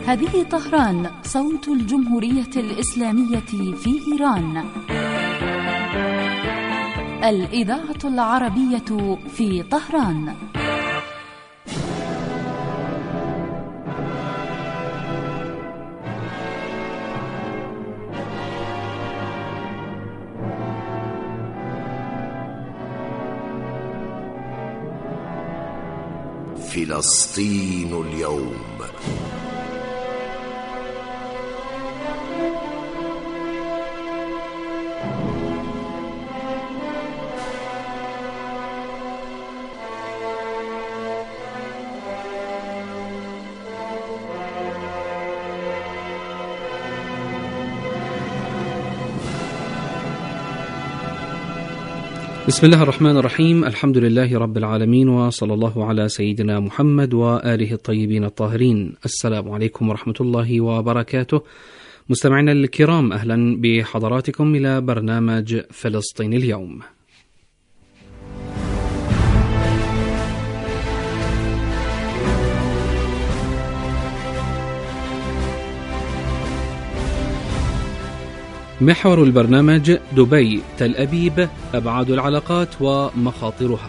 هذه طهران، صوت الجمهورية الإسلامية في إيران. الإذاعة العربية في طهران. فلسطين اليوم. بسم الله الرحمن الرحيم. الحمد لله رب العالمين، وصلى الله على سيدنا محمد وآله الطيبين الطاهرين. السلام عليكم ورحمة الله وبركاته. مستمعينا الكرام، أهلا بحضراتكم إلى برنامج فلسطين اليوم. محور البرنامج: دبي، تل أبيب، أبعاد العلاقات ومخاطرها.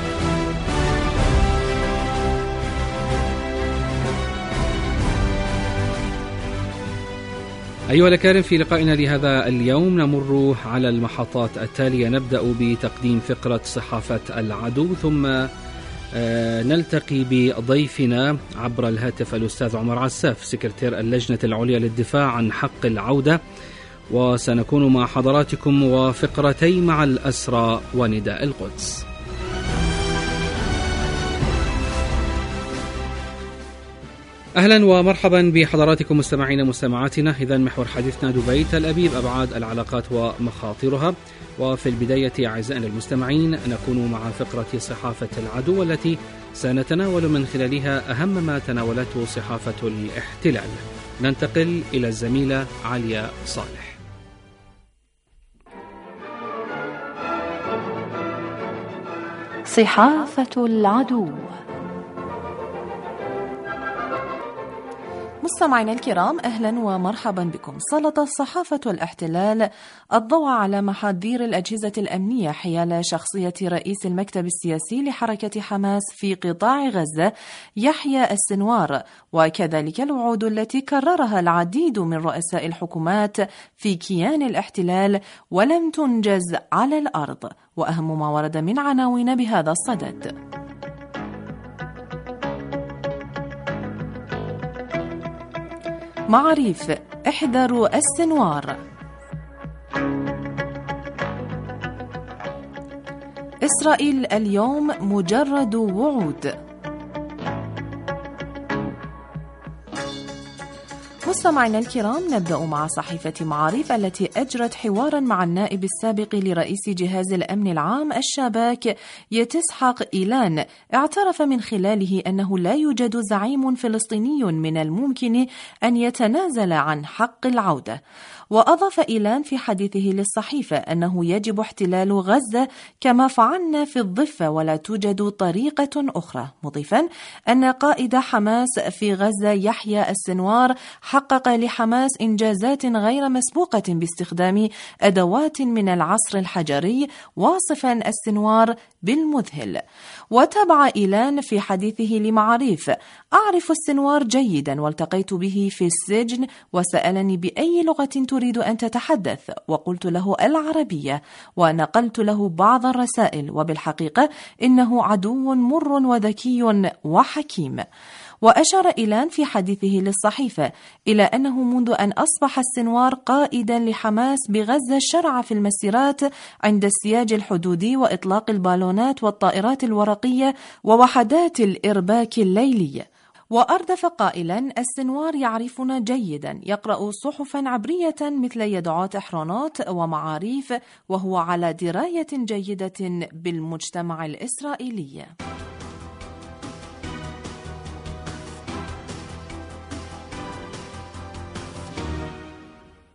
أيها الأكارم، في لقائنا لهذا اليوم نمر على المحطات التالية. نبدأ بتقديم فقرة صحافة العدو، ثم نلتقي بضيفنا عبر الهاتف الأستاذ عمر عساف، سكرتير اللجنة العليا للدفاع عن حق العودة، وسنكون مع حضراتكم وفقرتي مع الأسرى ونداء القدس. أهلا ومرحبا بحضراتكم مستمعين مستمعاتنا. إذا محور حديثنا دبي، تل أبيب، أبعاد العلاقات ومخاطرها. وفي البداية أعزائنا المستمعين نكون مع فقرة صحافة العدو، والتي سنتناول من خلالها أهم ما تناولته صحافة الاحتلال. ننتقل إلى الزميلة عليا صالح. صحافة العدو. مستمعينا الكرام، أهلا ومرحبا بكم. سلطت صحافة الاحتلال الضوء على محاذير الأجهزة الأمنية حيال شخصية رئيس المكتب السياسي لحركة حماس في قطاع غزة يحيى السنوار، وكذلك الوعود التي كررها العديد من رؤساء الحكومات في كيان الاحتلال ولم تنجز على الأرض. وأهم ما ورد من عناوين بهذا الصدد: معاريف، احذروا السنوار. إسرائيل اليوم مجرد وعود. مستمعينا الكرام، نبدأ مع صحيفة معاريف التي أجرت حوارا مع النائب السابق لرئيس جهاز الأمن العام الشاباك يتسحق إيلان، اعترف من خلاله أنه لا يوجد زعيم فلسطيني من الممكن أن يتنازل عن حق العودة. وأضاف إيلان في حديثه للصحيفة أنه يجب احتلال غزة كما فعلنا في الضفة ولا توجد طريقة أخرى، مضيفا أن قائد حماس في غزة يحيى السنوار حقق لحماس إنجازات غير مسبوقة باستخدام أدوات من العصر الحجري، واصفا السنوار بالمذهل. وتابع إيلان في حديثه لمعاريف: أعرف السنوار جيدا والتقيت به في السجن وسألني بأي لغة تريد أن تتحدث، وقلت له العربية، ونقلت له بعض الرسائل، وبالحقيقة إنه عدو مر وذكي وحكيم. وأشار إيلان في حديثه للصحيفة إلى أنه منذ أن أصبح السنوار قائدا لحماس بغزة شرع في المسيرات عند السياج الحدودي وإطلاق البالونات والطائرات الورقية ووحدات الإرباك الليلية. وأردف قائلا: السنوار يعرفنا جيدا، يقرأ صحفا عبرية مثل يدعوت إحرانوت ومعاريف، وهو على دراية جيدة بالمجتمع الإسرائيلي.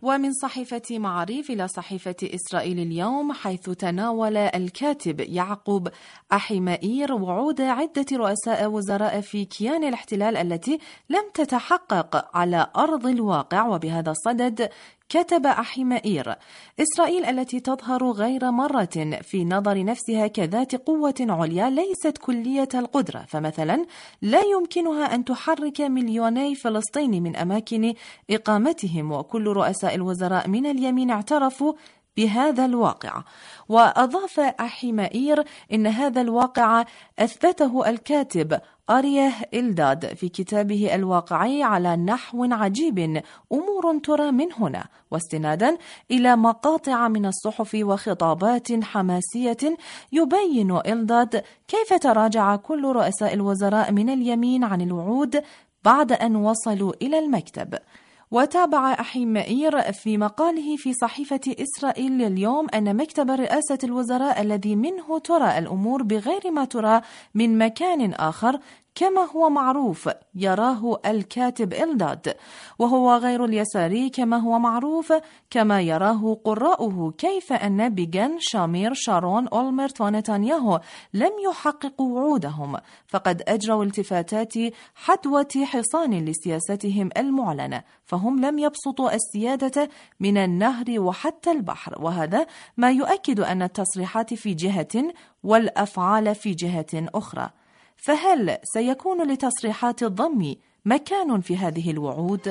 ومن صحيفة معاريف إلى صحيفة إسرائيل اليوم، حيث تناول الكاتب يعقوب أحيمائير وعود عدة رؤساء وزراء في كيان الاحتلال التي لم تتحقق على أرض الواقع. وبهذا الصدد كتب أحيمائير: إسرائيل التي تظهر غير مرة في نظر نفسها كذات قوة عليا ليست كلية القدرة، فمثلا لا يمكنها أن تحرك مليوني فلسطيني من أماكن إقامتهم، وكل رؤساء الوزراء من اليمين اعترفوا بهذا الواقع. وأضاف أحيمائير إن هذا الواقع أثبته الكاتب أريه إلداد في كتابه الواقعي على نحو عجيب، أمور ترى من هنا، واستنادا إلى مقاطع من الصحف وخطابات حماسية يبين إلداد كيف تراجع كل رؤساء الوزراء من اليمين عن الوعود بعد أن وصلوا إلى المكتب. وتابع أحيمائير في مقاله في صحيفة إسرائيل اليوم أن مكتب رئاسة الوزراء الذي منه ترى الأمور بغير ما ترى من مكان آخر كما هو معروف يراه الكاتب إلداد، وهو غير اليساري كما هو معروف، كما يراه قراؤه، كيف أن بيغن، شامير، شارون، أولمرت ونتنياهو لم يحققوا وعودهم، فقد أجروا التفاتات حدوة حصان لسياستهم المعلنة، فهم لم يبسطوا السيادة من النهر وحتى البحر، وهذا ما يؤكد أن التصريحات في جهة والأفعال في جهة أخرى. فهل سيكون لتصريحات الضم مكان في هذه الوعود؟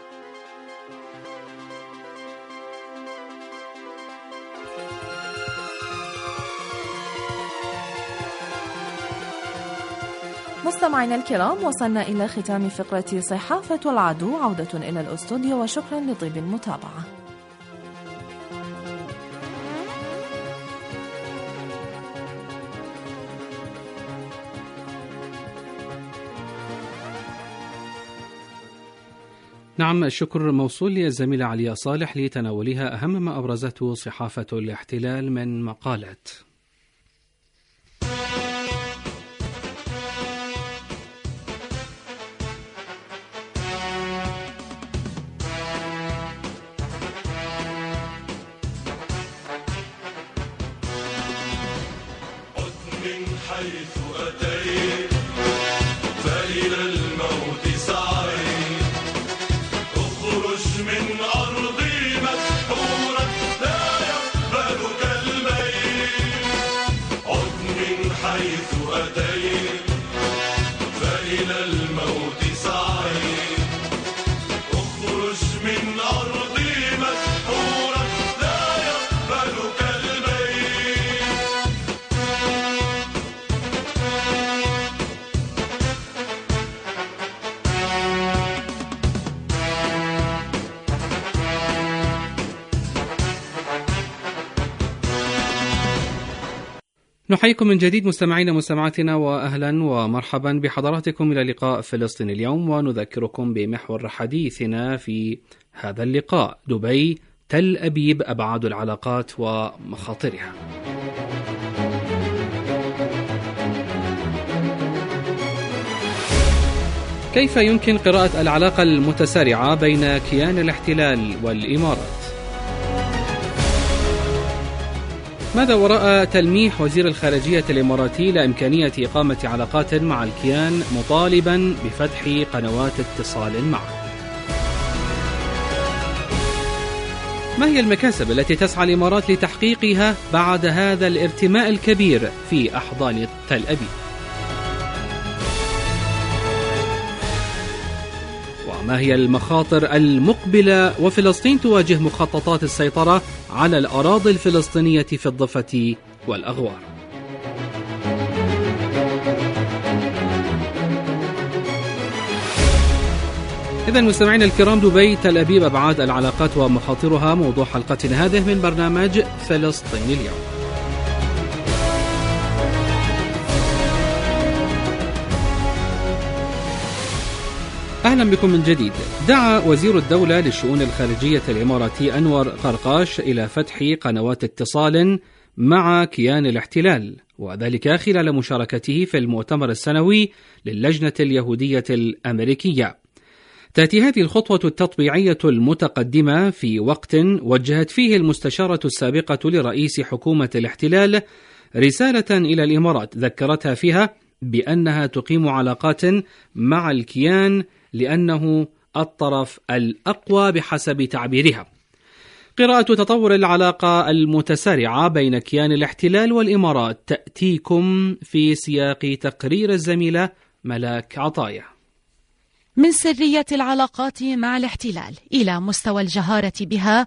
مستمعينا الكرام، وصلنا إلى ختام فقرة صحافة العدو. عودة إلى الأستوديو وشكرا لطيب المتابعة. نعم، الشكر موصول للزميلة عليا صالح لتناولها أهم ما أبرزته صحافة الاحتلال من مقالات. من حيث أتيت فإلى الموت سعيت، اخرج من أرضي مسحورا لا يقبلك الميت. عد من حيث أتيت فإلى الموت سعيت، اخرج من أرضي مسحورا لا يقبلك الميت. نحييكم من جديد مستمعين ومستمعاتنا، وأهلا ومرحبا بحضراتكم إلى لقاء فلسطين اليوم، ونذكركم بمحور حديثنا في هذا اللقاء: دبي، تل أبيب، أبعاد العلاقات ومخاطرها. كيف يمكن قراءة العلاقة المتسارعة بين كيان الاحتلال والإمارات؟ ماذا وراء تلميح وزير الخارجية الإماراتي لإمكانية إقامة علاقات مع الكيان مطالبا بفتح قنوات اتصال معه؟ ما هي المكاسب التي تسعى الإمارات لتحقيقها بعد هذا الارتماء الكبير في أحضان تل أبيب؟ وما هي المخاطر المقبلة وفلسطين تواجه مخططات السيطرة على الأراضي الفلسطينية في الضفة والأغوار؟ إذن مستمعين الكرام، دبي، تل أبيب، أبعاد العلاقات ومخاطرها موضوع حلقتنا هذه من برنامج فلسطين اليوم. أهلا بكم من جديد. دعا وزير الدولة للشؤون الخارجية الإماراتي أنور قرقاش إلى فتح قنوات اتصال مع كيان الاحتلال، وذلك خلال مشاركته في المؤتمر السنوي للجنة اليهودية الأمريكية. تأتي هذه الخطوة التطبيعية المتقدمة في وقت وجهت فيه المستشارة السابقة لرئيس حكومة الاحتلال رسالة إلى الإمارات ذكرتها فيها بأنها تقيم علاقات مع الكيان لأنه الطرف الأقوى بحسب تعبيرها. قراءة تطور العلاقة المتسارعة بين كيان الاحتلال والإمارات تأتيكم في سياق تقرير الزميلة ملاك عطايا. من سرية العلاقات مع الاحتلال إلى مستوى الجهارة بها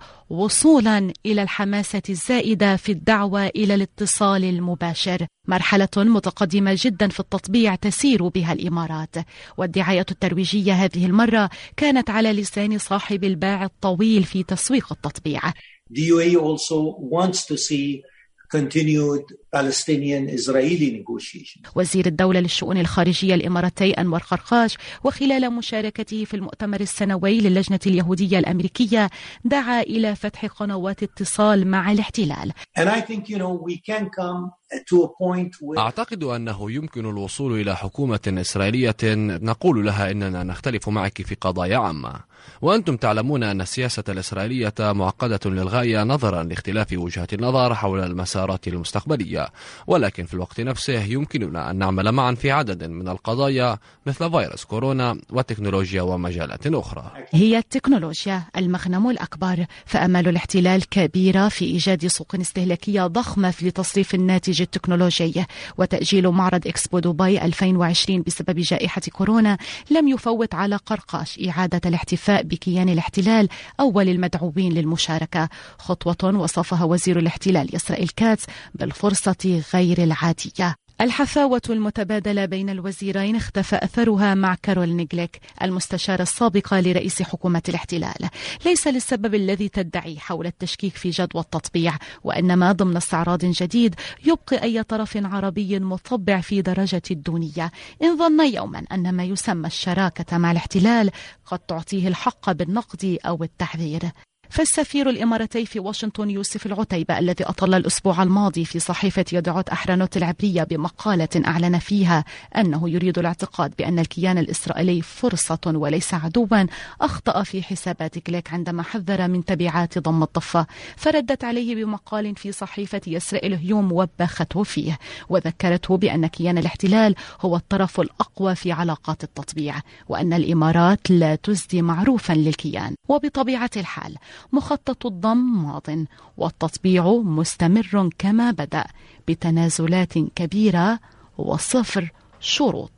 وصولا إلى الحماسة الزائدة في الدعوة إلى الاتصال المباشر، مرحلة متقدمة جدا في التطبيع تسير بها الإمارات، والدعاية الترويجية هذه المرة كانت على لسان صاحب الباع الطويل في تسويق التطبيع. The UAE also wants to see continued Palestinian-Israeli negotiations. وزير الدولة للشؤون الخارجية الإماراتي أنور قرقاش وخلال مشاركته في المؤتمر السنوي للجنة اليهودية الأمريكية دعا إلى فتح قنوات اتصال مع الاحتلال. And I think, we can come to a point where أعتقد أنه يمكن الوصول إلى حكومة إسرائيلية نقول لها إننا نختلف معك في قضايا عامة، وأنتم تعلمون أن السياسة الإسرائيلية معقدة للغاية نظرا لاختلاف وجهات النظر حول المسارات المستقبلية، ولكن في الوقت نفسه يمكننا أن نعمل معا في عدد من القضايا مثل فيروس كورونا والتكنولوجيا ومجالات أخرى. هي التكنولوجيا المغنم الأكبر، فأمال الاحتلال كبيرة في إيجاد سوق استهلاكية ضخمة لتصريف الناتج التكنولوجي، وتأجيل معرض إكسبو دبي 2020 بسبب جائحة كورونا لم يفوت على قرقاش إعادة الاحتفاء بكيان الاحتلال أول المدعوين للمشاركة، خطوة وصفها وزير الاحتلال إسرائيل كاتس بالفرصة غير العادية. الحفاوة المتبادلة بين الوزيرين اختفى أثرها مع كارول نيغليك المستشارة السابقة لرئيس حكومة الاحتلال، ليس للسبب الذي تدعي حول التشكيك في جدوى التطبيع، وإنما ضمن استعراض جديد يبقي أي طرف عربي مطبع في درجة الدونية إن ظن يوما أن ما يسمى الشراكة مع الاحتلال قد تعطيه الحق بالنقد أو التحذير. فالسفير الإماراتي في واشنطن يوسف العتيبة الذي أطل الأسبوع الماضي في صحيفة يدعوت أحرنوت العبرية بمقالة أعلن فيها أنه يريد الاعتقاد بأن الكيان الإسرائيلي فرصة وليس عدوا، أخطأ في حسابات كليك عندما حذر من تبعات ضم الضفة، فردت عليه بمقال في صحيفة إسرائيل هيوم وبخته فيه وذكرته بأن كيان الاحتلال هو الطرف الأقوى في علاقات التطبيع، وأن الإمارات لا تزدي معروفا للكيان، وبطبيعة الحال مخطط الضم ماض والتطبيع مستمر كما بدأ بتنازلات كبيرة وصفر شروط.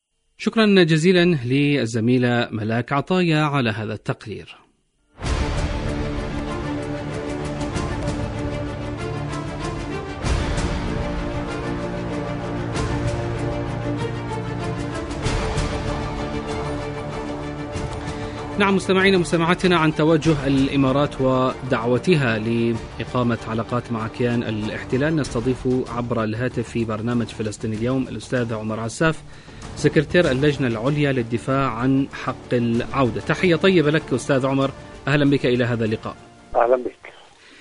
شكرا جزيلا للزميلة ملاك عطايا على هذا التقرير. نعم مستمعين مستمعاتنا، عن توجه الإمارات ودعوتها لإقامة علاقات مع كيان الاحتلال نستضيف عبر الهاتف في برنامج فلسطين اليوم الأستاذ عمر عساف سكرتير اللجنة العليا للدفاع عن حق العودة. تحية طيبة لك أستاذ عمر، أهلا بك إلى هذا اللقاء. أهلا بك.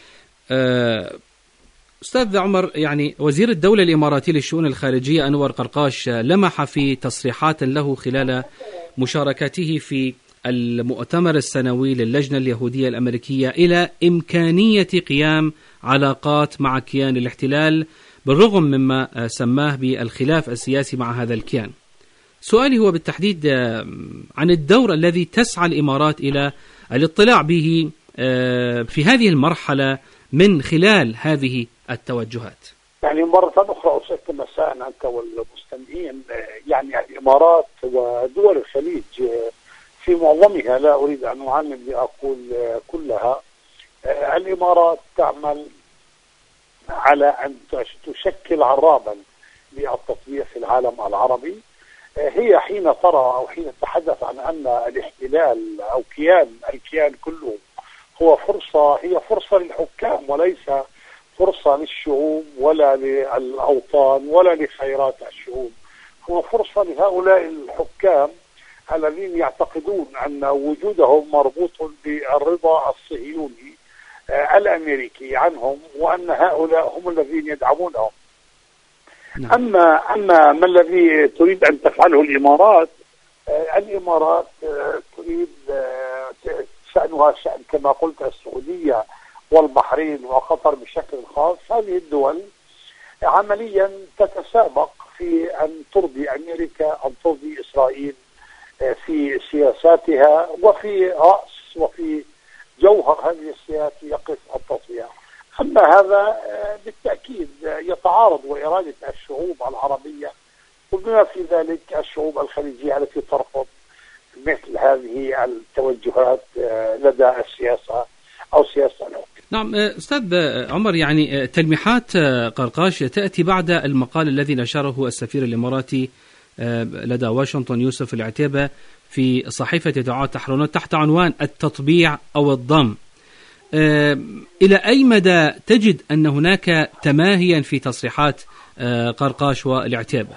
أستاذ عمر، وزير الدولة الإماراتي للشؤون الخارجية أنور قرقاش لمح في تصريحات له خلال مشاركته في المؤتمر السنوي للجنة اليهودية الأمريكية إلى إمكانية قيام علاقات مع كيان الاحتلال بالرغم مما سماه بالخلاف السياسي مع هذا الكيان. سؤالي هو بالتحديد عن الدور الذي تسعى الإمارات إلى الاطلاع به في هذه المرحلة من خلال هذه التوجهات. مرة أخرى أسألك مساء أنت والمستمعين، الإمارات ودول الخليج في معظمها، لا أريد أن أعمم لأقول كلها، الإمارات تعمل على أن تشكل عرابا للتطبيع في العالم العربي. هي حين ترى أو حين تتحدث عن أن الاحتلال أو الكيان كله هو فرصة، هي فرصة للحكام وليس فرصة للشعوب ولا للأوطان ولا لخيرات الشعوب، هو فرصة لهؤلاء الحكام الذين يعتقدون أن وجودهم مربوط بالرضا الصهيوني الأمريكي عنهم وأن هؤلاء هم الذين يدعمونهم. أما ما الذي تريد أن تفعله الإمارات الإمارات تريد شأنها شأن كما قلت السعودية والبحرين وقطر بشكل خاص. هذه الدول عمليا تتسابق في أن ترضي أمريكا، أن ترضي إسرائيل في سياساتها، وفي رأس وفي جوهر هذه السياسة يقف التطبيع. أما هذا بالتأكيد يتعارض وإرادة الشعوب العربية وبما في ذلك الشعوب الخليجية التي ترفض مثل هذه التوجهات لدى السياسة أو سياسة الحكم. نعم أستاذ عمر، يعني تلميحات قرقاش تأتي بعد المقال الذي نشره السفير الإماراتي لدى واشنطن يوسف العتيبة في صحيفة دعاة تحريرات تحت عنوان التطبيع أو الضم. إلى أي مدى تجد أن هناك تماهيا في تصريحات قرقاش والعتيبة؟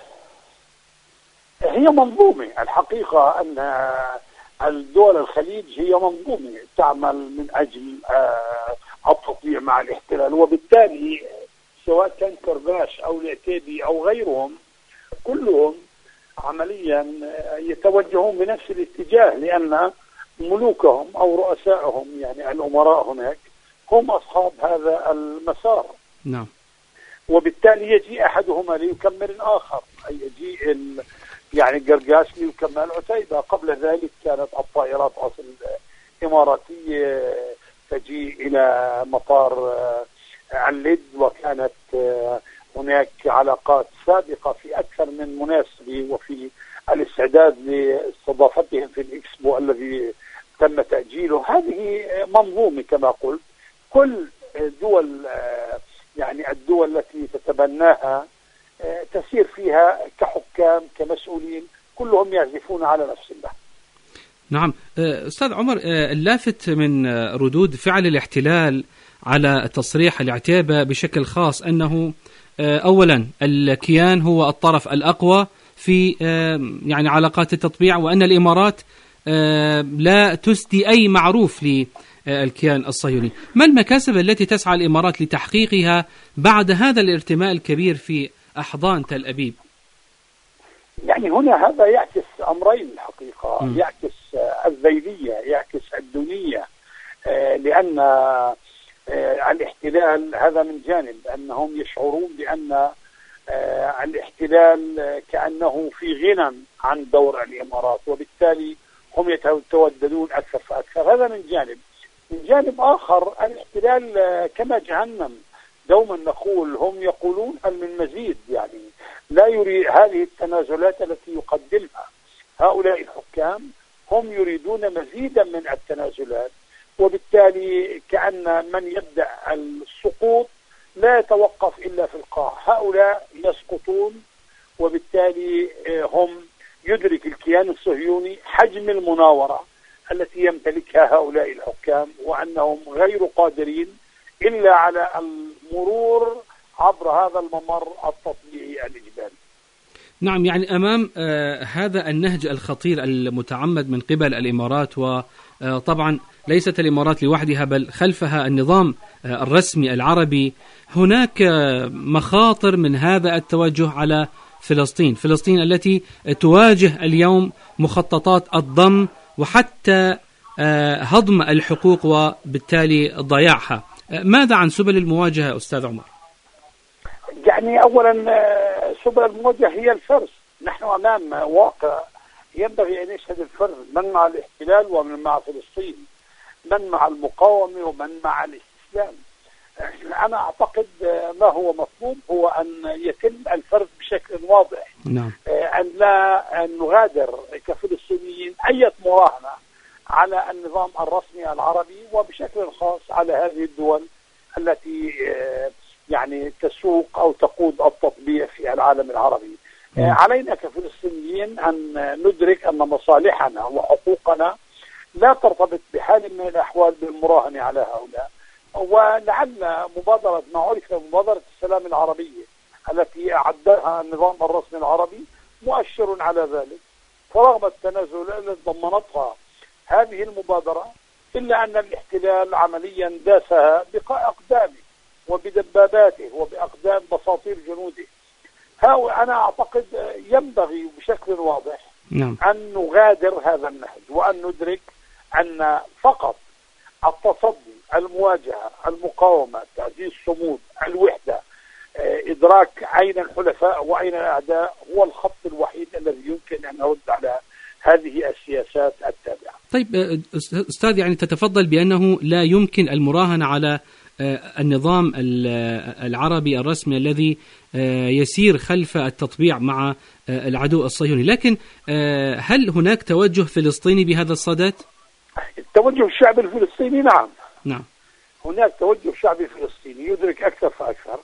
هي منظومة. الحقيقة أن الدول الخليج هي منظومة تعمل من أجل التطبيع مع الاحتلال، وبالتالي سواء كان قرقاش أو العتيبي أو غيرهم كلهم عمليا يتوجهون بنفس الاتجاه، لأن ملوكهم أو رؤسائهم يعني الأمراء هناك هم أصحاب هذا المسار. نعم. وبالتالي يجي أحدهما ليكمل الآخر، أي يجي يعني قرقاش ليكمل عتيبة. قبل ذلك كانت الطائرات أصل إماراتية تجي إلى مطار اللد، وكانت هناك علاقات سابقة في أكثر من مناسبة وفي الاستعداد لاستضافتهم في الإكسبو الذي تم تأجيله. هذه منظومة كما قلت، كل دول يعني الدول التي تتبناها تسير فيها كحكام كمسؤولين كلهم يعزفون على نفس الله. نعم أستاذ عمر، اللافت من ردود فعل الاحتلال على تصريح العتيبة بشكل خاص أنه أولا الكيان هو الطرف الأقوى في يعني علاقات التطبيع، وأن الإمارات لا تسدي أي معروف للكيان الصهيوني. ما المكاسب التي تسعى الإمارات لتحقيقها بعد هذا الارتماء الكبير في أحضان تل أبيب؟ يعني هنا هذا يعكس أمرين الحقيقة، يعكس الذيلية، يعكس الدونية، لأن الاحتلال هذا من جانب أنهم يشعرون بأن الاحتلال كأنه في غنى عن دور الإمارات، وبالتالي هم يتوددون أكثر فأكثر. هذا من جانب. من جانب آخر الاحتلال كما جهنم دوما نقول، هم يقولون أن من مزيد، يعني لا يريد هذه التنازلات التي يقدمها هؤلاء الحكام، هم يريدون مزيدا من التنازلات، وبالتالي كأن من يبدأ السقوط لا يتوقف إلا في القاع. هؤلاء يسقطون، وبالتالي هم يدرك الكيان الصهيوني حجم المناورة التي يمتلكها هؤلاء الحكام، وأنهم غير قادرين إلا على المرور عبر هذا الممر التطبيعي الإجباري. نعم، يعني أمام هذا النهج الخطير المتعمد من قبل الإمارات، وطبعا ليست الإمارات لوحدها بل خلفها النظام الرسمي العربي، هناك مخاطر من هذا التوجه على فلسطين التي تواجه اليوم مخططات الضم وحتى هضم الحقوق وبالتالي ضياعها. ماذا عن سبل المواجهة أستاذ عمر؟ يعني أولا سبل المواجهة هي الفرز. نحن أمام واقع ينبغي أن يشهد الفرز، من مع الاحتلال ومن مع فلسطين، من مع المقاومة ومن مع الاستسلام. أنا أعتقد ما هو مطلوب هو أن يتم الفرز بشكل واضح. نعم. أن لا نغادر كفلسطينيين أي مراهنة على النظام الرسمي العربي، وبشكل خاص على هذه الدول التي يعني تسوق أو تقود التطبيع في العالم العربي. علينا كفلسطينيين أن ندرك أن مصالحنا وحقوقنا لا ترتبط بحال من الأحوال بالمراهنة على هؤلاء. ولعل مبادرة ما عرف مبادرة السلام العربية التي أعدها النظام الرسمي العربي مؤشر على ذلك. فرغم التنازل التي ضمنتها هذه المبادرة، إلا أن الاحتلال عمليا داسها بأقدامه وبدباباته وبأقدام بساطير جنوده. أنا أعتقد ينبغي بشكل واضح أن نغادر هذا النهج، وأن ندرك أن فقط التصدي، المواجهة، المقاومة، تعزيز الصمود، الوحدة، إدراك أين الحلفاء وأين الأعداء هو الخط الوحيد الذي يمكن أن نرد على هذه السياسات التابعة. طيب أستاذ، يعني تتفضل بأنه لا يمكن المراهنة على النظام العربي الرسمي الذي يسير خلف التطبيع مع العدو الصهيوني، لكن هل هناك توجه فلسطيني بهذا الصدد؟ التوجه الشعبي الفلسطيني نعم. هناك توجه شعبي فلسطيني يدرك أكثر فأكثر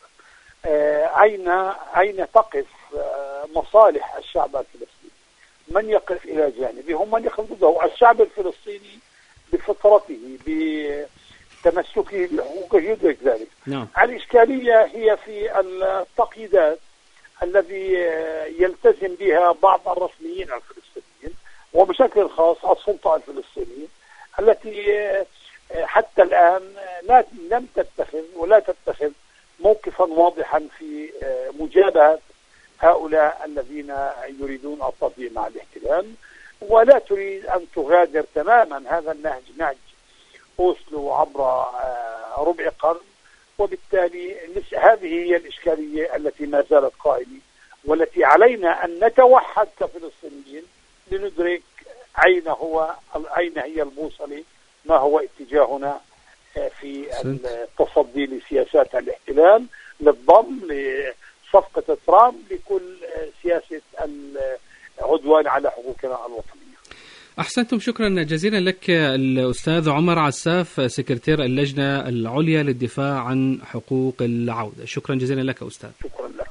أين تقف مصالح الشعب الفلسطيني، من يقف إلى جانبه هم من يقف ضده. الشعب الفلسطيني بفطرته بتمسكه بحقوقه يدرك ذلك. الإشكالية هي في التقييدات الذي يلتزم بها بعض الرسميين الفلسطينيين وبشكل خاص السلطة الفلسطينية التي حتى الآن لم تتخذ ولا تتخذ موقفا واضحا في مجابهة هؤلاء الذين يريدون التطبيع مع الاحتلال، ولا تريد أن تغادر تماما هذا النهج، نهج أوسلو عبر ربع قرن. وبالتالي هذه هي الإشكالية التي ما زالت قائمة، والتي علينا أن نتوحد كفلسطينيين لندرك أين هي البوصلة، ما هو اتجاهنا في التصدي لسياسات الاحتلال، للضم، لصفقة ترامب، لكل سياسة العدوان على حقوقنا الوطنية. أحسنتم، شكرا جزيلا لك الأستاذ عمر عساف، سكرتير اللجنة العليا للدفاع عن حقوق العودة. شكرا جزيلا لك أستاذ. شكرا لك.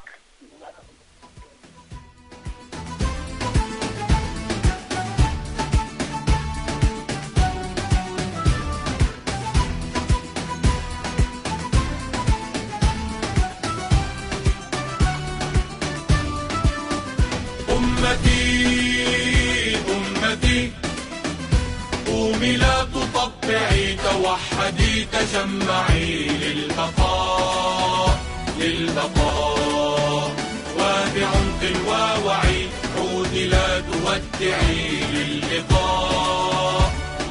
قومي لا تطبعي، توحدي، تجمعي للبقاء وبعمق ووعي عودي لا تودعي للقاء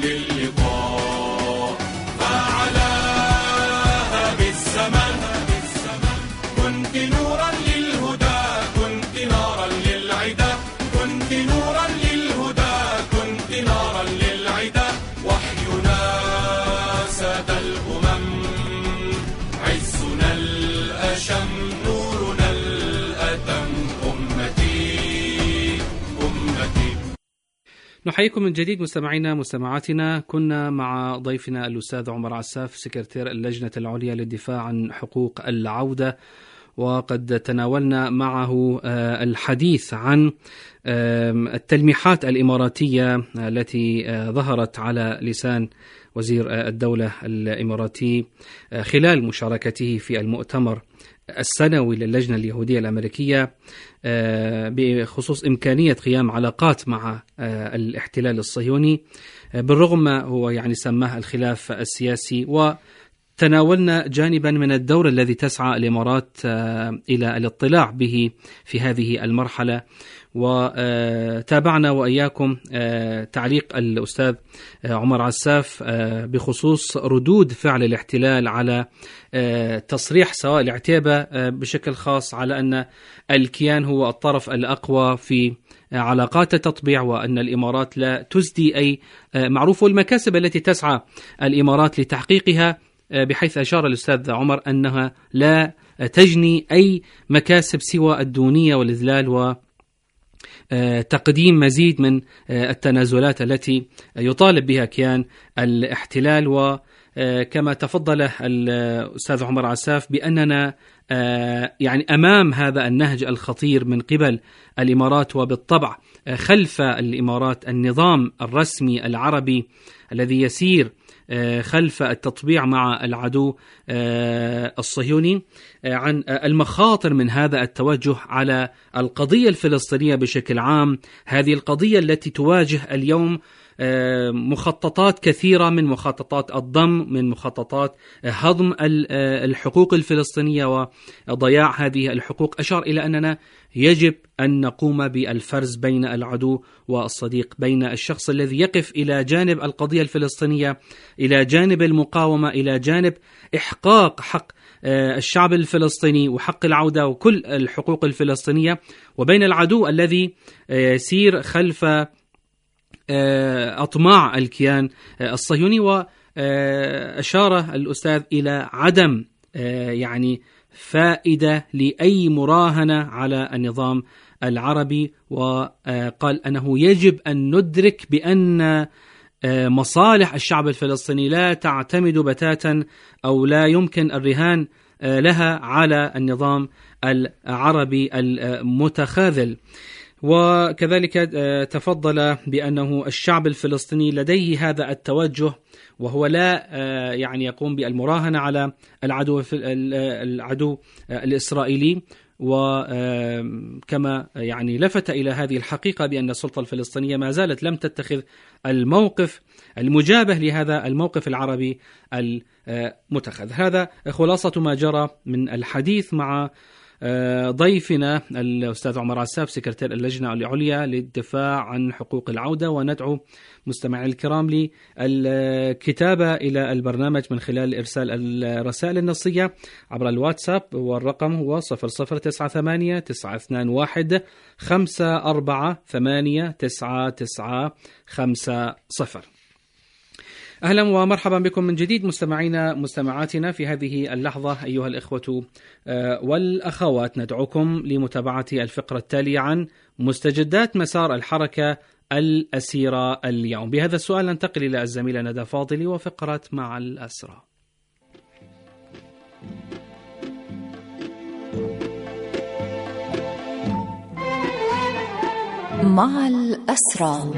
فعلاها بالزمن كنت نورا للهدى، كنت نارا للعدا، كنت نورا للهدى، كنت نارا للعدا، وحينا ساد الأمم، عزنا الأشم، نورنا الأتم، أمتي. نحييكم من جديد مستمعينا مستمعاتنا. كنا مع ضيفنا الأستاذ عمر عساف، سكرتير اللجنة العليا للدفاع عن حقوق العودة، وقد تناولنا معه الحديث عن التلميحات الإماراتية التي ظهرت على لسان وزير الدولة الإماراتي خلال مشاركته في المؤتمر السنوي للجنة اليهودية الأمريكية بخصوص إمكانية قيام علاقات مع الاحتلال الصهيوني، بالرغم هو يعني سماه الخلاف السياسي. وتناولنا جانبا من الدور الذي تسعى الإمارات إلى الاطلاع به في هذه المرحلة، وتابعنا وإياكم تعليق الأستاذ عمر عساف بخصوص ردود فعل الاحتلال على تصريح سواء العتيبة بشكل خاص على أن الكيان هو الطرف الأقوى في علاقات التطبيع، وأن الإمارات لا تسدي أي معروف، والمكاسب التي تسعى الإمارات لتحقيقها، بحيث أشار الأستاذ عمر أنها لا تجني أي مكاسب سوى الدونية والإذلال وتقديم مزيد من التنازلات التي يطالب بها كيان الاحتلال. وكما تفضل الأستاذ عمر عساف بأننا يعني أمام هذا النهج الخطير من قبل الإمارات، وبالطبع خلف الإمارات النظام الرسمي العربي الذي يسير خلف التطبيع مع العدو الصهيوني، عن المخاطر من هذا التوجه على القضية الفلسطينية بشكل عام، هذه القضية التي تواجه اليوم مخططات كثيرة من مخططات الضم، من مخططات هضم الحقوق الفلسطينية وضياع هذه الحقوق. أشار إلى أننا يجب أن نقوم بالفرز بين العدو والصديق، بين الشخص الذي يقف إلى جانب القضية الفلسطينية، إلى جانب المقاومة، إلى جانب إحقاق حق الشعب الفلسطيني وحق العودة وكل الحقوق الفلسطينية، وبين العدو الذي يسير خلف أطماع الكيان الصهيوني. وأشار الأستاذ إلى عدم يعني فائدة لأي مراهنة على النظام العربي، وقال أنه يجب أن ندرك بأن مصالح الشعب الفلسطيني لا تعتمد بتاتا أو لا يمكن الرهان لها على النظام العربي المتخاذل. وكذلك تفضل بأنه الشعب الفلسطيني لديه هذا التوجه، وهو لا يعني يقوم بالمراهنة على العدو الإسرائيلي. وكما يعني لفت إلى هذه الحقيقة بأن السلطة الفلسطينية ما زالت لم تتخذ الموقف المجابه لهذا الموقف العربي المتخذ. هذا خلاصة ما جرى من الحديث مع ضيفنا الأستاذ عمر عساف، سكرتير اللجنة العليا للدفاع عن حقوق العودة. وندعو مستمعي الكرام للكتابة إلى البرنامج من خلال إرسال الرسائل النصية عبر الواتساب، والرقم هو 0092-94-8950. أهلا ومرحبا بكم من جديد مستمعاتنا في هذه اللحظة أيها الإخوة والأخوات. ندعوكم لمتابعة الفقرة التالية عن مستجدات مسار الحركة الأسيرة اليوم. بهذا السؤال ننتقل إلى الزميلة ندى فاضلي وفقرة مع الأسرى. مع الأسرى.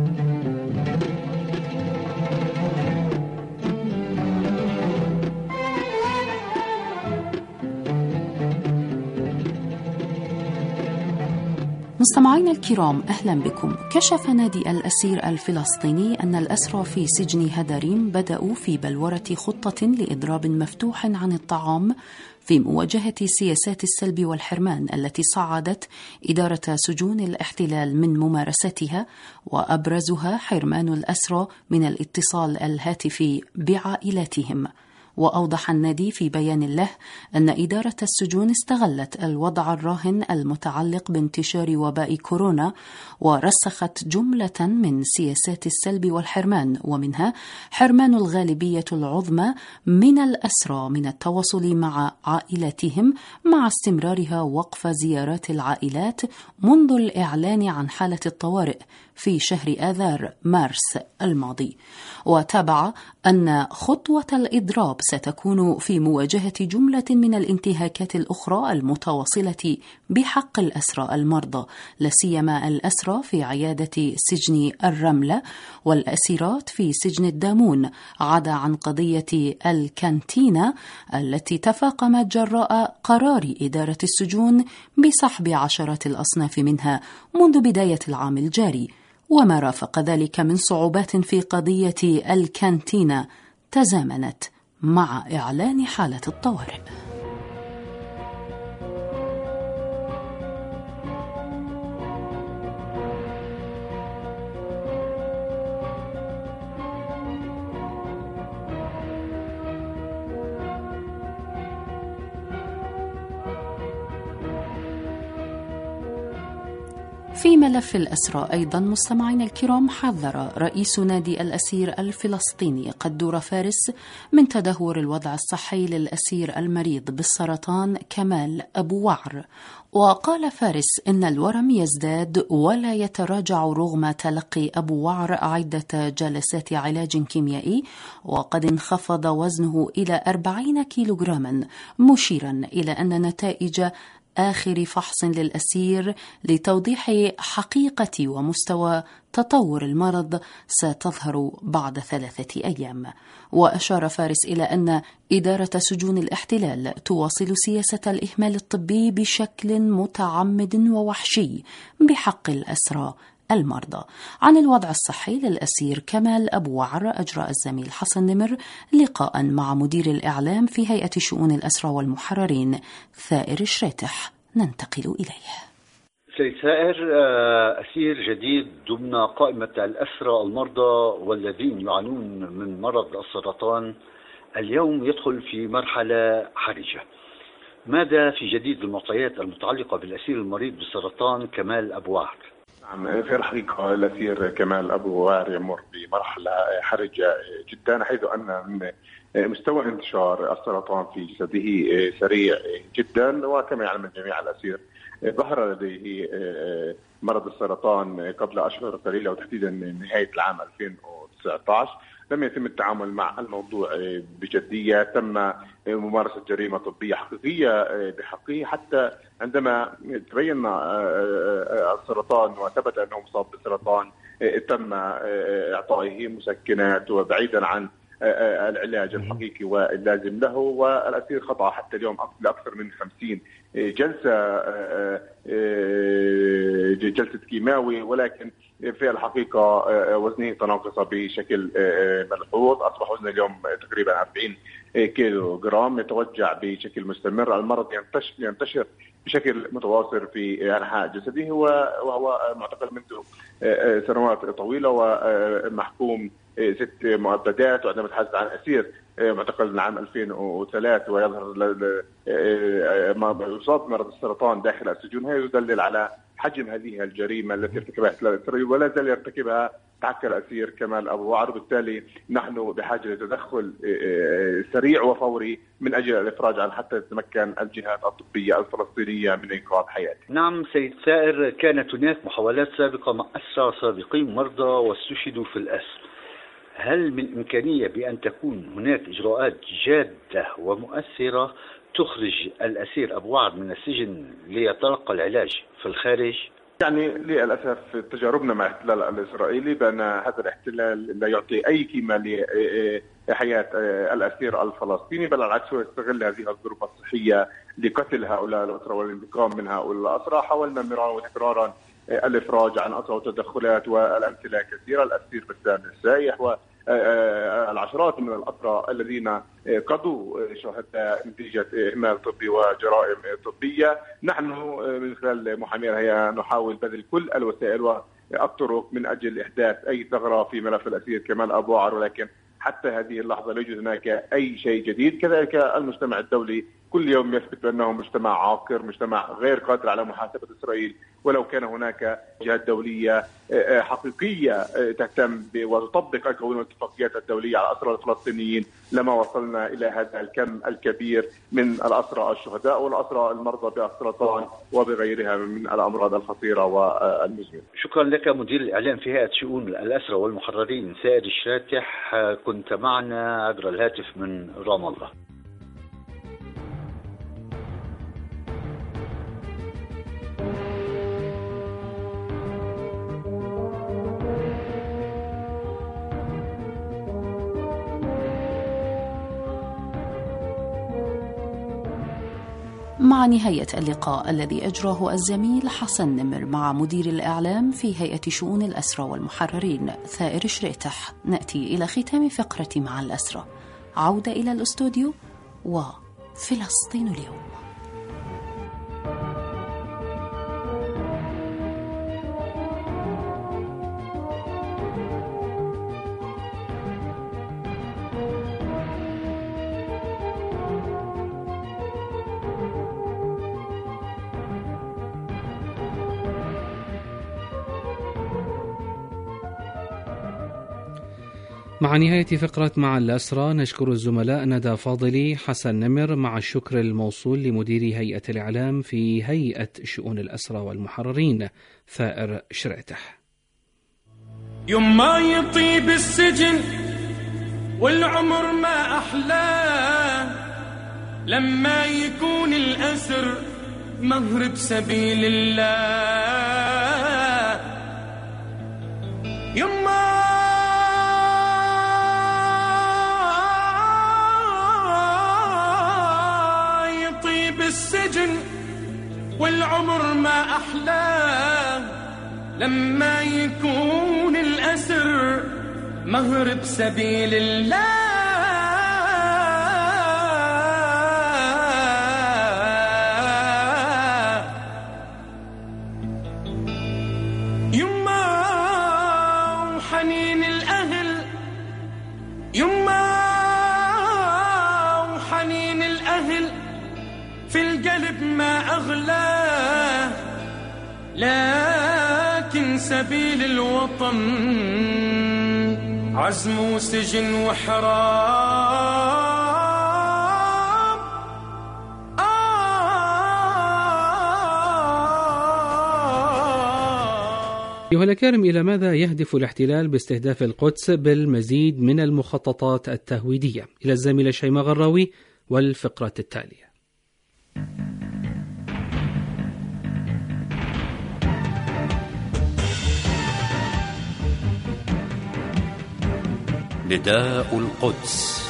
مستمعينا الكرام، أهلا بكم. كشف نادي الأسير الفلسطيني أن الأسرى في سجن هدريم بدأوا في بلورة خطة لإضراب مفتوح عن الطعام في مواجهة سياسات السلب والحرمان التي صعدت إدارة سجون الاحتلال من ممارستها، وأبرزها حرمان الأسرى من الاتصال الهاتفي بعائلاتهم. وأوضح النادي في بيان له أن إدارة السجون استغلت الوضع الراهن المتعلق بانتشار وباء كورونا، ورسخت جملة من سياسات السلب والحرمان، ومنها حرمان الغالبية العظمى من الأسرى من التواصل مع عائلاتهم، مع استمرارها وقف زيارات العائلات منذ الإعلان عن حالة الطوارئ في شهر آذار مارس الماضي. وتابع أن خطوة الإضراب ستكون في مواجهة جملة من الانتهاكات الأخرى المتواصلة بحق الأسرى المرضى، لا سيما الأسرى في عيادة سجن الرملة والأسيرات في سجن الدامون، عدا عن قضية الكانتينا التي تفاقمت جراء قرار إدارة السجون بسحب عشرات الأصناف منها منذ بداية العام الجاري، وما رافق ذلك من صعوبات في قضية الكانتينا تزامنت مع إعلان حالة الطوارئ. في ملف الأسرى أيضا مستمعين الكرام، حذر رئيس نادي الأسير الفلسطيني قدور فارس من تدهور الوضع الصحي للأسير المريض بالسرطان كمال أبو وعر. وقال فارس إن الورم يزداد ولا يتراجع رغم تلقي أبو وعر عدة جلسات علاج كيميائي، وقد انخفض وزنه إلى 40 كيلوغراما، مشيرا إلى أن نتائج آخر فحص للأسير لتوضيح حقيقة ومستوى تطور المرض ستظهر بعد 3 أيام. وأشار فارس إلى أن إدارة سجون الاحتلال تواصل سياسة الإهمال الطبي بشكل متعمد ووحشي بحق الأسرى المرضى. عن الوضع الصحي للأسير كمال أبو وعر أجرى الزميل حسن نمر لقاء مع مدير الإعلام في هيئة شؤون الأسرى والمحررين ثائر شريتح، ننتقل إليه. سيد ثائر، أسير جديد ضمن قائمة الأسرى المرضى والذين يعانون من مرض السرطان اليوم يدخل في مرحلة حرجة. ماذا في جديد المعطيات المتعلقة بالأسير المريض بالسرطان كمال أبو وعر؟ نعم، في الحقيقة الأسير كمال أبو وعر يمر بمرحلة حرجة جدا، حيث أن مستوى انتشار السرطان في جسده سريع جدا. وكما يعلم الجميع الأسير ظهر لديه مرض السرطان قبل أشهر قليلة، وتحديدا نهاية العام 2019. لم يتم التعامل مع الموضوع بجدية، تم ممارسة جريمة طبية حقيقية بحقه، حتى عندما تبين السرطان وثبت أنه مصاب بالسرطان تم إعطائه مسكنات وبعيدا عن العلاج الحقيقي واللازم له. والأسير خضع حتى اليوم لأكثر من 50 جلسة كيماوي، ولكن في الحقيقة وزنه تناقص بشكل ملحوظ. أصبح وزنه اليوم تقريبا 40 كيلو جرام، يتوجع بشكل مستمر. المرض ينتشر بشكل متواصل في أنحاء جسده، وهو معتقل منذ سنوات طويلة ومحكوم 6 مؤبدات. وعندما تحدث عن أسير معتقل من عام 2003 ويظهر يصاب بمرض السرطان داخل السجون، هذا يدلل على حجم هذه الجريمة التي ارتكبها احتلال إسرائيل ولا زال يرتكبها تعكر الأسير كمال أبو وعر. وبالتالي نحن بحاجة لتدخل سريع وفوري من أجل الإفراج عن حتى تتمكن الجهات الطبية الفلسطينية من إنقاذ حياته. نعم سيد ثائر، كانت هناك محاولات سابقة مع أسرى سابقين مرضى واستشهدوا في الأسر. هل من إمكانية بأن تكون هناك إجراءات جادة ومؤثرة تخرج الأسير أبو وعر من السجن ليتلقى العلاج في الخارج؟ يعني للأسف تجاربنا مع الاحتلال الإسرائيلي بأن هذا الاحتلال لا يعطي أي قيمة لحياة الأسير الفلسطيني، بل العكس هو يستغل هذه الظروف الصحية لقتل هؤلاء الأسرى والانتقام من هؤلاء الأسرى. حاولنا مرارا وتكرارا الإفراج عن أسرى وتدخلات، والأمثلة كثيرة. الأسير بسام السايح والعشرات من الأسرى الذين قضوا شهداء نتيجة إهمال طبي وجرائم طبية. نحن من خلال محامين الهيئة نحاول بذل كل الوسائل والطرق من أجل إحداث أي ثغرة في ملف الأسير كمال أبو وعر، ولكن حتى هذه اللحظة لا يوجد هناك أي شيء جديد. كذلك المجتمع الدولي كل يوم يثبت بأنه مجتمع عاقر، مجتمع غير قادر على محاسبة إسرائيل. ولو كان هناك جهات دولية حقيقية تهتم وتطبق القوانين والاتفاقيات الدولية على الأسرى الفلسطينيين لما وصلنا إلى هذا الكم الكبير من الأسرى الشهداء والأسرى المرضى بالسرطان وبغيرها من الأمراض الخطيرة والمزمنة. شكرا لك مدير الإعلام في هيئة شؤون الأسرى والمحررين ثائر شريتح، كنت معنا عبر الهاتف من رام الله. مع نهاية اللقاء الذي أجراه الزميل حسن نمر مع مدير الإعلام في هيئة شؤون الأسرى والمحررين ثائر شريتح، نأتي إلى ختام فقرة مع الأسرى. عودة إلى الأستوديو وفلسطين اليوم. مع نهاية فقرة مع الأسرى نشكر الزملاء ندى فاضلي حسن نمر، مع الشكر الموصول لمدير هيئة الإعلام في هيئة شؤون الأسرى والمحررين ثائر شريتح. يوم ما يطيب السجن والعمر ما أحلاه، لما يكون الأسر مهر بسبيل الله. يوم ما السجن والعمر ما أحلاه، لما يكون الأسر مهر بسبيل الله. القلب ما أغلاه، لكن سبيل الوطن عزم وسجن وحرام. أيها الكرام، إلى ماذا يهدف الاحتلال باستهداف القدس بالمزيد من المخططات التهويدية؟ إلى الزميلة شيماء غراوي والفقرة التالية. نداء القدس.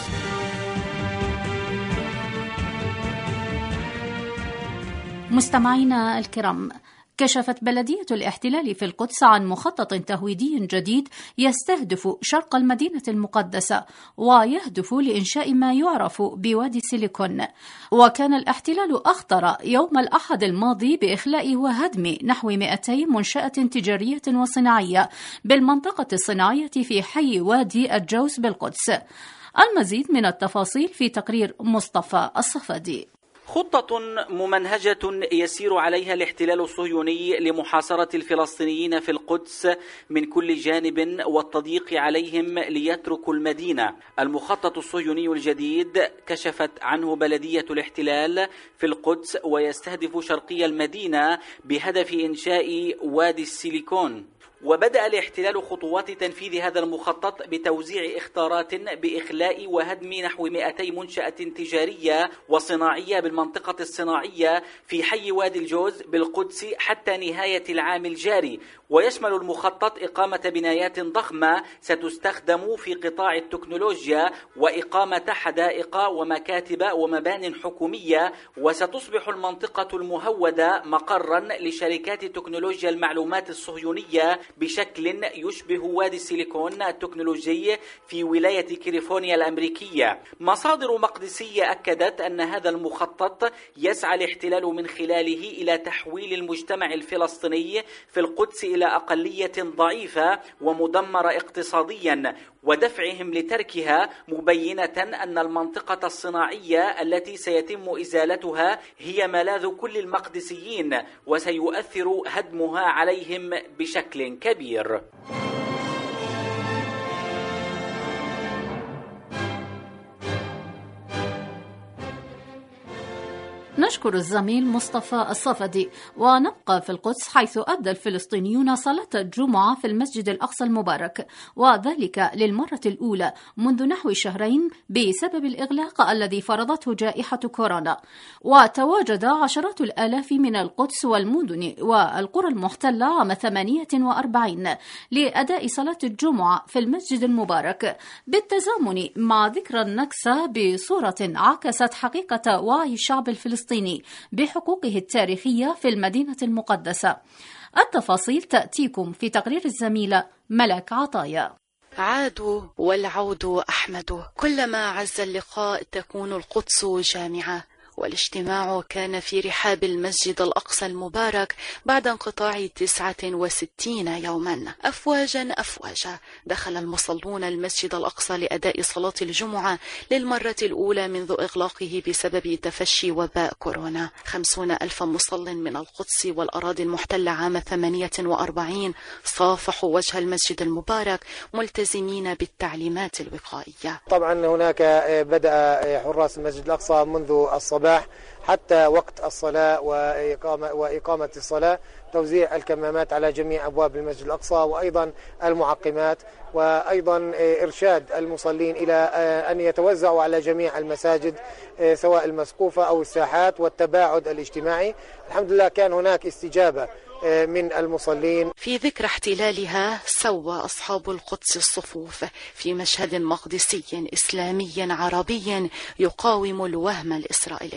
مستمعينا الكرام، كشفت بلدية الاحتلال في القدس عن مخطط تهويدي جديد يستهدف شرق المدينة المقدسة ويهدف لإنشاء ما يعرف بوادي السيليكون. وكان الاحتلال أخطر يوم الأحد الماضي بإخلاء وهدم نحو 200 منشأة تجارية وصناعية بالمنطقة الصناعية في حي وادي الجوز بالقدس. المزيد من التفاصيل في تقرير مصطفى الصفدي. خطة ممنهجة يسير عليها الاحتلال الصهيوني لمحاصرة الفلسطينيين في القدس من كل جانب والتضييق عليهم ليتركوا المدينة. المخطط الصهيوني الجديد كشفت عنه بلدية الاحتلال في القدس ويستهدف شرقي المدينة بهدف إنشاء وادي السيليكون. وبدأ الاحتلال خطوات تنفيذ هذا المخطط بتوزيع إخطارات بإخلاء وهدم نحو 200 منشأة تجارية وصناعية بالمنطقة الصناعية في حي وادي الجوز بالقدس حتى نهاية العام الجاري. ويشمل المخطط إقامة بنايات ضخمة ستستخدم في قطاع التكنولوجيا وإقامة حدائق ومكاتب ومبان حكومية، وستصبح المنطقة المهودة مقرا لشركات تكنولوجيا المعلومات الصهيونية بشكل يشبه وادي السيليكون التكنولوجي في ولاية كاليفورنيا الأمريكية. مصادر مقدسية أكدت أن هذا المخطط يسعى الاحتلال من خلاله إلى تحويل المجتمع الفلسطيني في القدس إلى أقلية ضعيفة ومدمرة اقتصاديا ودفعهم لتركها، مبينة أن المنطقة الصناعية التي سيتم إزالتها هي ملاذ كل المقدسيين وسيؤثر هدمها عليهم بشكل كبير. نشكر الزميل مصطفى الصفدي. ونبقى في القدس حيث أدى الفلسطينيون صلاة الجمعة في المسجد الأقصى المبارك، وذلك للمرة الأولى منذ نحو شهرين بسبب الإغلاق الذي فرضته جائحة كورونا. وتواجد عشرات الآلاف من القدس والمدن والقرى المحتلة عام 48 لأداء صلاة الجمعة في المسجد المبارك، بالتزامن مع ذكرى النكسة بصورة عكست حقيقة وعي الشعب الفلسطيني بحقوقه التاريخية في المدينة المقدسة. التفاصيل تأتيكم في تقرير الزميلة ملك عطايا. عادوا والعود أحمد، كلما عز اللقاء تكون القدس جامعة، والاجتماع كان في رحاب المسجد الأقصى المبارك بعد انقطاع 69 يوما. أفواجا دخل المصلون المسجد الأقصى لأداء صلاة الجمعة للمرة الأولى منذ إغلاقه بسبب تفشي وباء كورونا. 50,000 مصل من القدس والأراضي المحتلة عام 48 صافحوا وجه المسجد المبارك ملتزمين بالتعليمات الوقائية. طبعا هناك بدأ حراس المسجد الأقصى منذ الصباح حتى وقت الصلاة وإقامة الصلاة توزيع الكمامات على جميع أبواب المسجد الأقصى وأيضا المعقمات، وأيضا إرشاد المصلين إلى أن يتوزعوا على جميع المساجد سواء المسقوفة أو الساحات والتباعد الاجتماعي. الحمد لله كان هناك استجابة من المصلين. في ذكرى احتلالها سوى أصحاب القدس الصفوف في مشهد مقدسي إسلامي عربي يقاوم الوهم الإسرائيلي.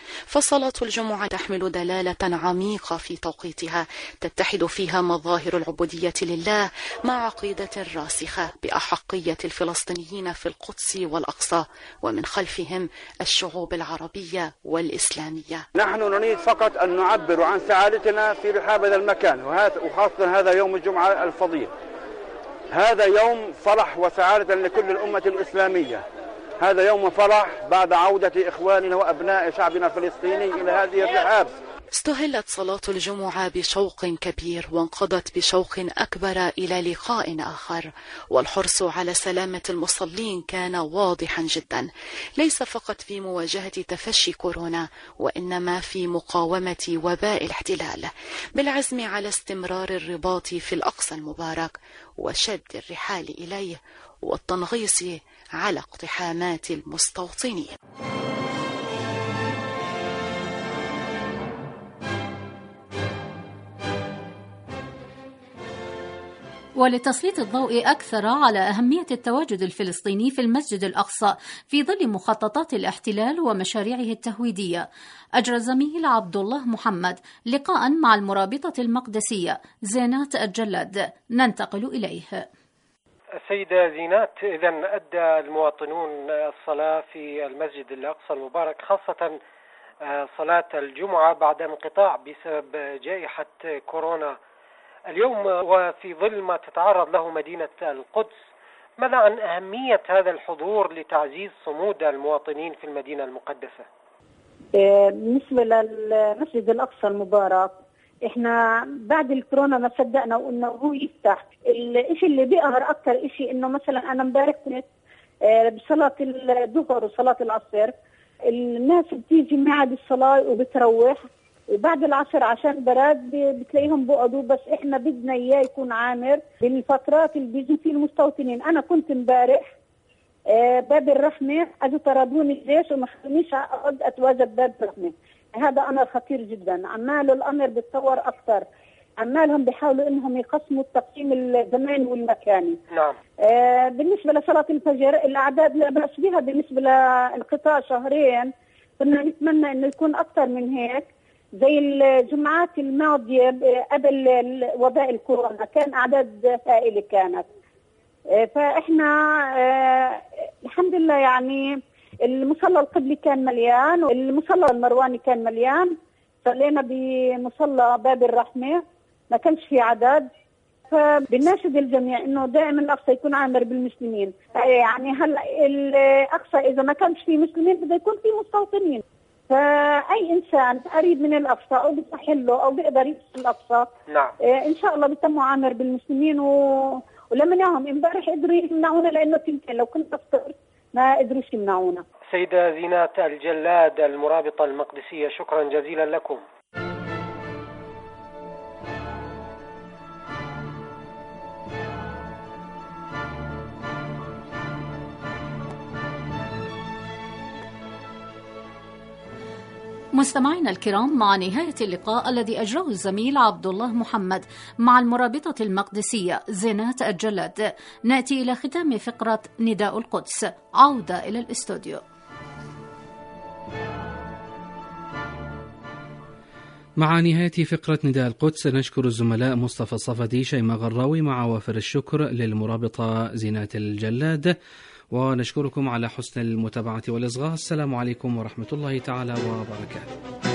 فصلاة الجمعة تحمل دلالة عميقة في توقيتها تتحد فيها مظاهر العبودية لله مع عقيدة راسخة بأحقية الفلسطينيين في القدس والأقصى ومن خلفهم الشعوب العربية والإسلامية. نحن نريد فقط أن نعبر عن سعادتنا في رحاب هذا المكان، وخاصة هذا يوم الجمعة الفضيل. هذا يوم فرح وسعادة لكل الأمة الإسلامية. هذا يوم فرح بعد عودة إخواننا وأبناء شعبنا الفلسطيني إلى هذه الرحاب. استهلت صلاة الجمعة بشوق كبير وانقضت بشوق أكبر إلى لقاء آخر، والحرص على سلامة المصلين كان واضحا جدا، ليس فقط في مواجهة تفشي كورونا وإنما في مقاومة وباء الاحتلال، بالعزم على استمرار الرباط في الأقصى المبارك وشد الرحال إليه والتنغيص على اقتحامات المستوطنين. ولتسليط الضوء أكثر على أهمية التواجد الفلسطيني في المسجد الأقصى في ظل مخططات الاحتلال ومشاريعه التهويدية، أجرى الزميل عبد الله محمد لقاء مع المرابطة المقدسية زينات الجلاد، ننتقل إليه. السيدة زينات، إذن أدى المواطنون الصلاة في المسجد الأقصى المبارك، خاصة صلاة الجمعة بعد انقطاع بسبب جائحة كورونا اليوم وفي ظل ما تتعرض له مدينة القدس. ماذا عن أهمية هذا الحضور لتعزيز صمود المواطنين في المدينة المقدسة؟ بالنسبة للمسجد الأقصى المبارك، احنا بعد الكورونا ما صدقنا وقلنا هو يفتح. الاشي اللي بيقهر اكثر اشي انه مثلا انا امبارح كنت بصلاة الظهر وصلاة العصر، الناس بتيجي ميعاد الصلاة وبتروح، وبعد العصر عشان براد بتلاقيهم بقعدوا. بس احنا بدنا اياه يكون عامر بالفترات اللي بيجوا فيه المستوطنين. انا كنت امبارح باب الرحمة اجوا طردوني الجيش وما خلونيش اقعد اتواجد باب الرحمة. هذا امر خطير جدا. عماله الامر بيتطور اكثر، عمالهم بيحاولوا انهم يقسموا التقسيم الزماني والمكاني. نعم. بالنسبه لصلاه الفجر الاعداد لا باس بها. بالنسبه لانقطاع شهرين كنا نتمنى انه يكون اكثر من هيك. زي الجمعات الماضيه قبل وباء الكورونا كان اعداد هائله كانت. فاحنا الحمد لله يعني المصلى القبلي كان مليان والمصلى المرواني كان مليان. صلينا بمصلى باب الرحمة ما كانش في عدد. فبناشد الجميع انه دائما الاقصى يكون عامر بالمسلمين. يعني هلا الاقصى اذا ما كانش في مسلمين بده يكون في مستوطنين. فاي انسان قريب من الاقصى او بيصح له او بيقدر يوصل الاقصى، نعم، ان شاء الله بيتموا عامر بالمسلمين. ولمناهم امبارح قدروا يمنعونا لانه تمكن لو كنت افطر ما قدروش يمنعونا. سيدة زينات الجلاد المرابطة المقدسية، شكرا جزيلا لكم. مستمعينا الكرام، مع نهاية اللقاء الذي أجراه الزميل عبد الله محمد مع المرابطة المقدسية زينات الجلاد، نأتي إلى ختام فقرة نداء القدس. عودة إلى الاستوديو. مع نهاية فقرة نداء القدس نشكر الزملاء مصطفى الصفدي، شيماء غراوي، مع وافر الشكر للمرابطة زينات الجلاد، ونشكركم على حسن المتابعة والإصغاء. السلام عليكم ورحمة الله تعالى وبركاته.